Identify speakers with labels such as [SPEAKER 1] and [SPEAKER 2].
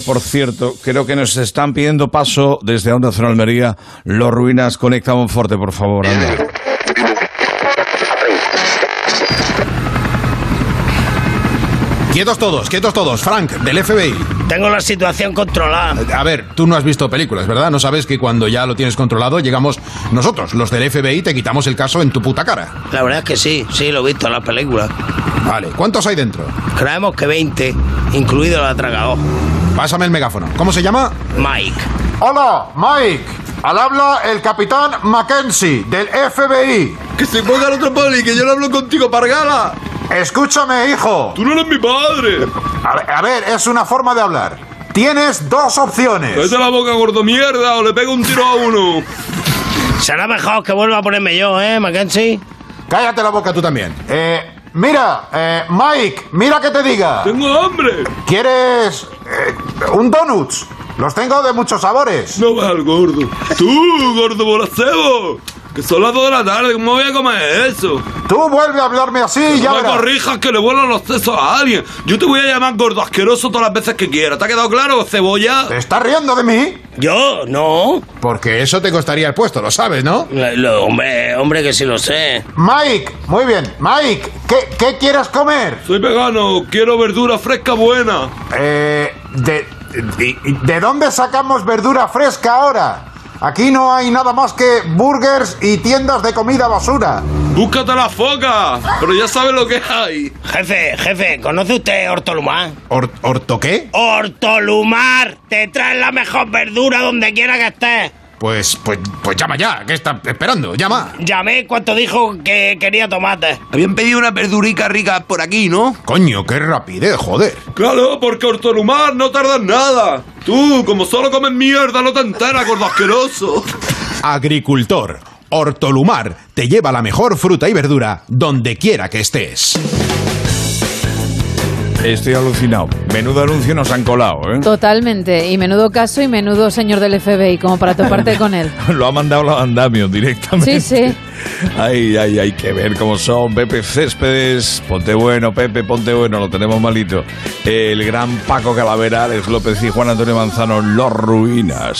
[SPEAKER 1] por cierto, creo que nos están pidiendo paso desde Onda Cero Almería. Los Ruinas, conecta Monforte, por favor, anda.
[SPEAKER 2] Quietos todos. Frank, del FBI.
[SPEAKER 3] Tengo la situación controlada.
[SPEAKER 2] A ver, tú no has visto películas, ¿verdad? No sabes que cuando ya lo tienes controlado, llegamos nosotros, los del FBI, y te quitamos el caso en tu puta cara.
[SPEAKER 3] La verdad es que sí, lo he visto en las películas.
[SPEAKER 2] Vale, ¿cuántos hay dentro?
[SPEAKER 3] Creemos que 20, incluido el atracador.
[SPEAKER 2] Pásame el megáfono. ¿Cómo se llama?
[SPEAKER 3] Mike.
[SPEAKER 2] Hola, Mike. Al habla el capitán Mackenzie, del FBI.
[SPEAKER 4] Que se ponga el otro poli, que yo no hablo contigo, Pargala.
[SPEAKER 2] Escúchame, hijo.
[SPEAKER 4] Tú no eres mi padre.
[SPEAKER 2] A ver, es una forma de hablar. Tienes dos opciones.
[SPEAKER 4] Cállate la boca, gordo mierda, o le pego un tiro a uno.
[SPEAKER 3] Será mejor que vuelva a ponerme yo, Mackenzie.
[SPEAKER 2] Cállate la boca tú también. Mira, Mike, mira que te diga.
[SPEAKER 4] Tengo hambre.
[SPEAKER 2] ¿Quieres un donuts? Los tengo de muchos sabores.
[SPEAKER 4] No vas al gordo. Tú, gordo bolacebo. Que son las 2 de la tarde, ¿cómo voy a comer eso?
[SPEAKER 2] Tú vuelve a hablarme así y ya
[SPEAKER 4] No me
[SPEAKER 2] verás.
[SPEAKER 4] corrijas que le vuelan los sesos a alguien. Yo te voy a llamar gordo asqueroso todas las veces que quieras. ¿Te ha quedado claro, cebolla?
[SPEAKER 2] ¿Te estás riendo de mí?
[SPEAKER 3] ¿Yo? No.
[SPEAKER 2] Porque eso te costaría el puesto, lo sabes, ¿no?
[SPEAKER 3] Hombre, que sí lo sé.
[SPEAKER 2] Mike, muy bien. Mike, ¿qué quieres comer?
[SPEAKER 4] Soy vegano, quiero verdura fresca buena.
[SPEAKER 2] ¿De dónde sacamos verdura fresca ahora? Aquí no hay nada más que burgers y tiendas de comida basura.
[SPEAKER 4] Búscate la foca, pero ya sabes lo que hay.
[SPEAKER 3] Jefe, ¿conoce usted Hortolumar?
[SPEAKER 2] ¿Horto qué?
[SPEAKER 3] ¡Hortolumar! Te traen la mejor verdura donde quiera que estés.
[SPEAKER 2] Pues llama ya, ¿qué estás esperando? Llama.
[SPEAKER 3] Llamé cuando dijo que quería tomate.
[SPEAKER 4] Habían pedido una verdurica rica por aquí, ¿no?
[SPEAKER 2] Coño, qué rapidez, joder.
[SPEAKER 4] Claro, porque Hortolumar no tardas nada. Tú, como solo comes mierda, no te enteras, gordo asqueroso.
[SPEAKER 2] Agricultor, Hortolumar te lleva la mejor fruta y verdura donde quiera que estés.
[SPEAKER 1] Estoy alucinado. Menudo anuncio nos han colado, ¿eh?
[SPEAKER 5] Totalmente. Y menudo caso y menudo señor del FBI, como para toparte con él.
[SPEAKER 1] Lo ha mandado los andamios directamente.
[SPEAKER 5] Sí.
[SPEAKER 1] Hay que ver cómo son. Pepe Céspedes, ponte bueno, Pepe, ponte bueno, lo tenemos malito. El gran Paco Calavera, Alex López y Juan Antonio Manzano, Los Ruinas.